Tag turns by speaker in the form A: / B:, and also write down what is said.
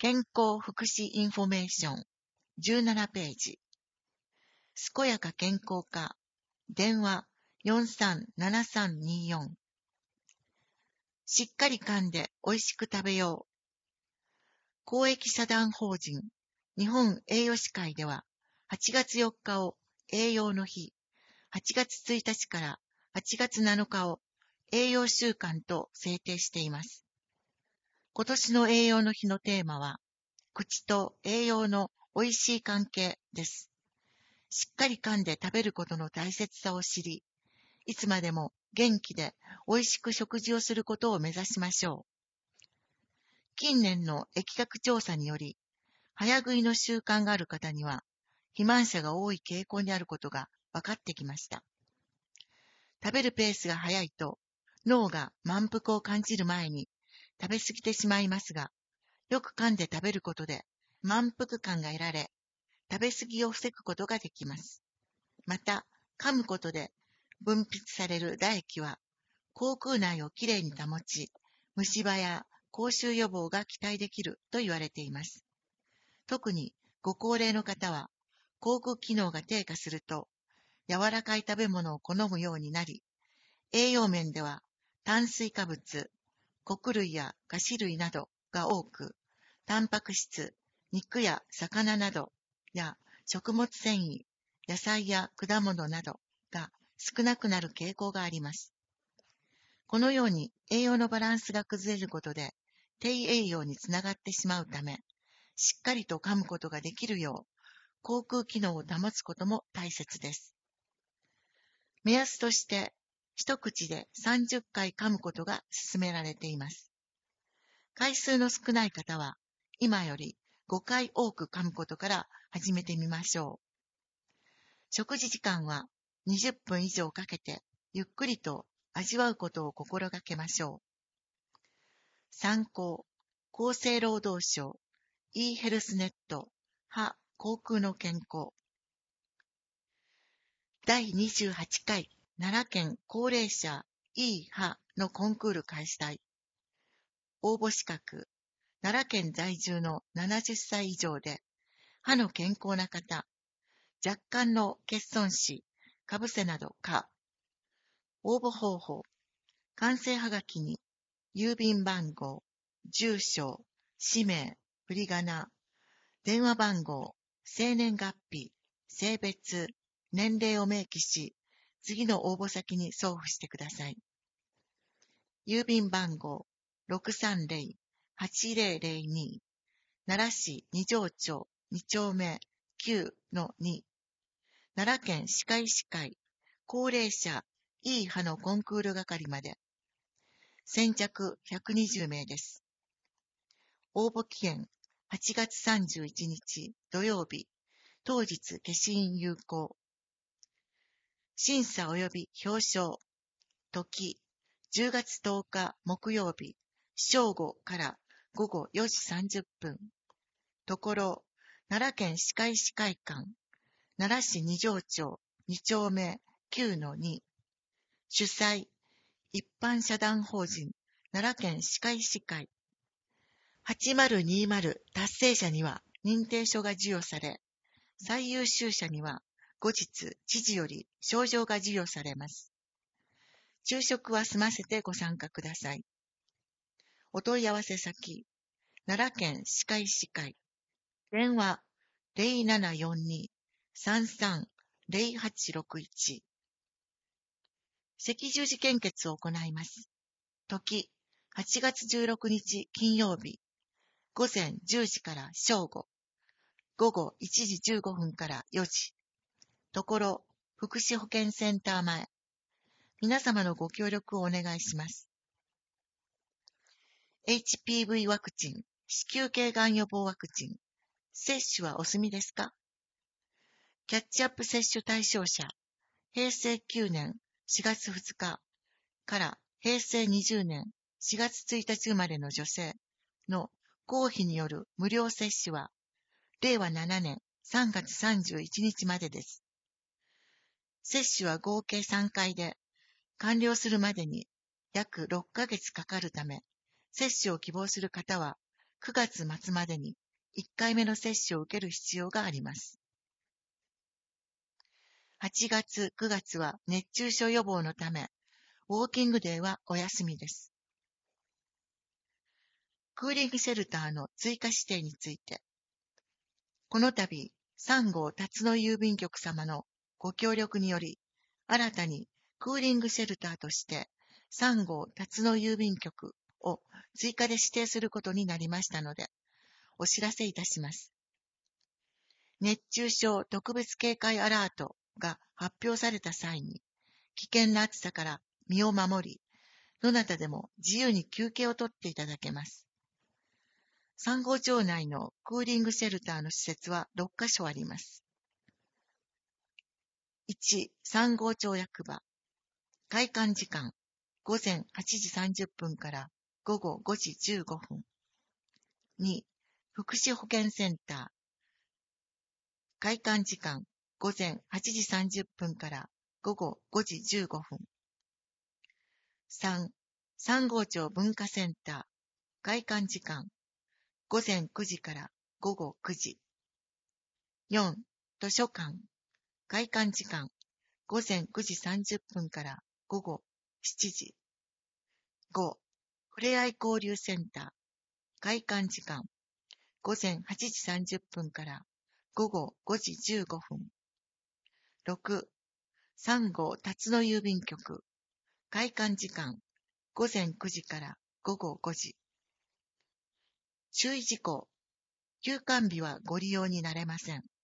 A: 健康福祉インフォメーション17ページ。健やか健康課電話437324。しっかり噛んでおいしく食べよう。公益社団法人日本栄養士会では8月4日を栄養の日、8月1日から8月7日を栄養週間と制定しています。今年の栄養の日のテーマは、口と栄養のおいしい関係です。しっかり噛んで食べることの大切さを知り、いつまでも元気でおいしく食事をすることを目指しましょう。近年の疫学調査により、早食いの習慣がある方には、肥満者が多い傾向にあることが分かってきました。食べるペースが早いと、脳が満腹を感じる前に食べ過ぎてしまいますが、よく噛んで食べることで満腹感が得られ、食べ過ぎを防ぐことができます。また、噛むことで分泌される唾液は、口腔内をきれいに保ち、虫歯や口臭予防が期待できると言われています。特にご高齢の方は、口腔機能が低下すると、柔らかい食べ物を好むようになり、栄養面では炭水化物、穀類や菓子類などが多く、タンパク質、肉や魚などや食物繊維、野菜や果物などが少なくなる傾向があります。このように栄養のバランスが崩れることで低栄養につながってしまうため、しっかりと噛むことができるよう、口腔機能を保つことも大切です。目安として、一口で30回噛むことが勧められています。回数の少ない方は、今より5回多く噛むことから始めてみましょう。食事時間は20分以上かけて、ゆっくりと味わうことを心がけましょう。参考、厚生労働省 e ヘルスネット歯口腔の健康第28回奈良県高齢者 e 歯のコンクール開催。応募資格、奈良県在住の70歳以上で歯の健康な方、若干の欠損歯、かぶせなどか。応募方法、完成はがきに郵便番号、住所、氏名、振り仮名、電話番号、生年月日、性別、年齢を明記し、次の応募先に送付してください。郵便番号 630-8002 奈良市二条町2丁目 9-2 奈良県歯科医師会高齢者いい歯のコンクール係まで。先着120名です。応募期限8月31日土曜日、当日消印有効。審査及び表彰。時、10月10日木曜日、正午から午後4時30分。ところ、奈良県歯科医師会館、奈良市二条町2丁目 9-2。主催、一般社団法人奈良県歯科医師会。8020達成者には認定書が授与され、最優秀者には後日知事より賞状が授与されます。昼食は済ませてご参加ください。お問い合わせ先、奈良県歯科医師会。電話0742-330861。赤十字献血を行います。時、8月16日金曜日、午前10時から正午、午後1時15分から4時。ところ、福祉保健センター前。皆様のご協力をお願いします。HPV ワクチン、子宮頸がん予防ワクチン、接種はお済みですか？キャッチアップ接種対象者、平成9年4月2日から平成20年4月1日生まれの女性の公費による無料接種は、令和7年3月31日までです。接種は合計3回で、完了するまでに約6ヶ月かかるため、接種を希望する方は、 9月末までに1回目の接種を受ける必要があります。8月、9月は熱中症予防のため、ウォーキングデーはお休みです。クーリングシェルターの追加指定について、この度、3号辰野郵便局様のご協力により、新たにクーリングシェルターとして3号辰野郵便局を追加で指定することになりましたので、お知らせいたします。熱中症特別警戒アラートが発表された際に、危険な暑さから身を守り、どなたでも自由に休憩をとっていただけます。3号町内のクーリングシェルターの施設は6カ所あります。1、3号町役場。開館時間、午前8時30分から午後5時15分。2、福祉保健センター。開館時間、午前8時30分から午後5時15分。3、3号町文化センター。開館時間、午前9時から午後9時。4、図書館。開館時間、午前9時30分から午後7時。5、ふれあい交流センター。開館時間、午前8時30分から午後5時15分。6、3号辰野郵便局。開館時間、午前9時から午後5時。注意事項。休館日はご利用になれません。